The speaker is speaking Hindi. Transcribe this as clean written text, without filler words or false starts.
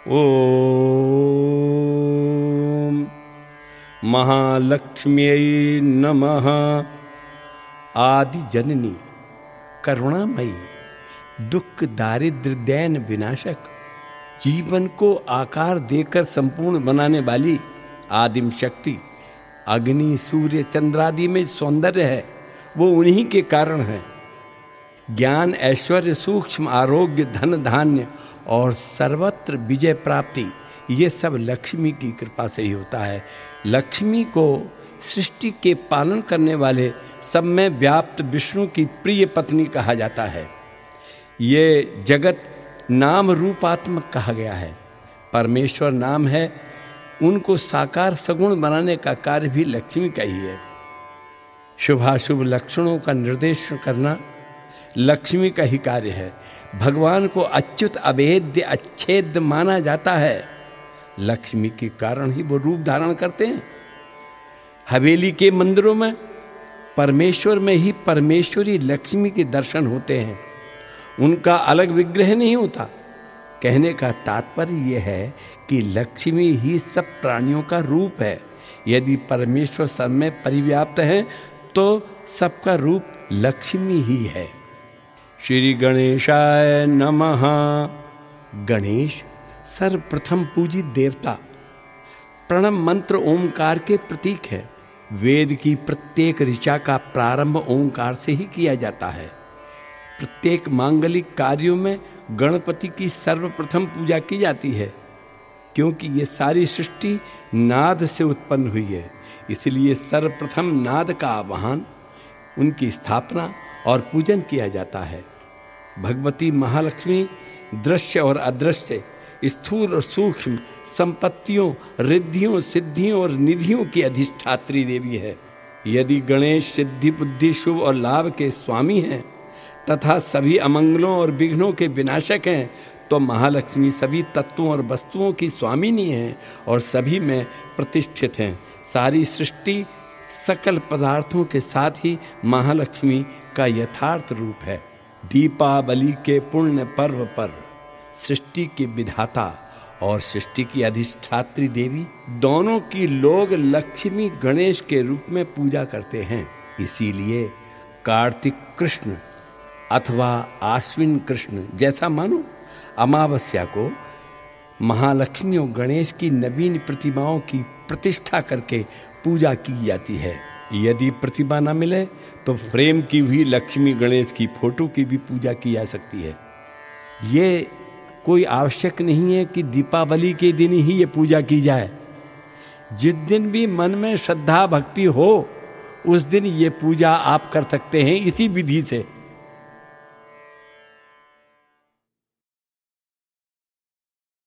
ओम महालक्ष्म्यै नमः। आदि जननी, करुणामयी, दुख दारिद्र दैन विनाशक, जीवन को आकार देकर संपूर्ण बनाने वाली आदिम शक्ति, अग्नि सूर्य चंद्रादि में सौंदर्य है वो उन्हीं के कारण है। ज्ञान ऐश्वर्य सूक्ष्म आरोग्य धन धान्य और सर्वत्र विजय प्राप्ति, ये सब लक्ष्मी की कृपा से ही होता है। लक्ष्मी को सृष्टि के पालन करने वाले सब में व्याप्त विष्णु की प्रिय पत्नी कहा जाता है। ये जगत नाम रूपात्मक कहा गया है। परमेश्वर नाम है, उनको साकार सगुण बनाने का कार्य भी लक्ष्मी का ही है। शुभाशुभ लक्षणों का निर्देशन करना लक्ष्मी का ही कार्य है। भगवान को अच्युत अभेद्य अच्छेद्य माना जाता है। लक्ष्मी के कारण ही वो रूप धारण करते हैं। हवेली के मंदिरों में परमेश्वर में ही परमेश्वरी लक्ष्मी के दर्शन होते हैं, उनका अलग विग्रह नहीं होता। कहने का तात्पर्य यह है कि लक्ष्मी ही सब प्राणियों का रूप है। यदि परमेश्वर सब में परिव्याप्त है तो सबका रूप लक्ष्मी ही है। श्री गणेशाय नमः। गणेश सर्वप्रथम पूजित देवता, प्रणव मंत्र ओंकार के प्रतीक है। वेद की प्रत्येक ऋचा का प्रारंभ ओंकार से ही किया जाता है। प्रत्येक मांगलिक कार्यों में गणपति की सर्वप्रथम पूजा की जाती है, क्योंकि ये सारी सृष्टि नाद से उत्पन्न हुई है। इसलिए सर्वप्रथम नाद का आवाहन, उनकी स्थापना और पूजन किया जाता है। भगवती महालक्ष्मी दृश्य और अदृश्य, स्थूल और सूक्ष्म संपत्तियों, रिद्धियों, सिद्धियों और निधियों की अधिष्ठात्री देवी है। यदि गणेश सिद्धि बुद्धि शुभ और लाभ के स्वामी हैं तथा सभी अमंगलों और विघ्नों के विनाशक हैं, तो महालक्ष्मी सभी तत्वों और वस्तुओं की स्वामिनी हैं और सभी में प्रतिष्ठित हैं। सारी सृष्टि सकल पदार्थों के साथ ही महालक्ष्मी का यथार्थ रूप है। दीपावली के पुण्य पर्व पर सृष्टि के विधाता और सृष्टि की अधिष्ठात्री देवी दोनों की लोग लक्ष्मी गणेश के रूप में पूजा करते हैं। इसीलिए कार्तिक कृष्ण अथवा आश्विन कृष्ण जैसा मानो अमावस्या को महालक्ष्मी और गणेश की नवीन प्रतिमाओं की प्रतिष्ठा करके पूजा की जाती है। यदि प्रतिमा न मिले तो फ्रेम की हुई लक्ष्मी गणेश की फोटो की भी पूजा की जा सकती है। ये कोई आवश्यक नहीं है कि दीपावली के दिन ही ये पूजा की जाए। जिस दिन भी मन में श्रद्धा भक्ति हो उस दिन ये पूजा आप कर सकते हैं इसी विधि से।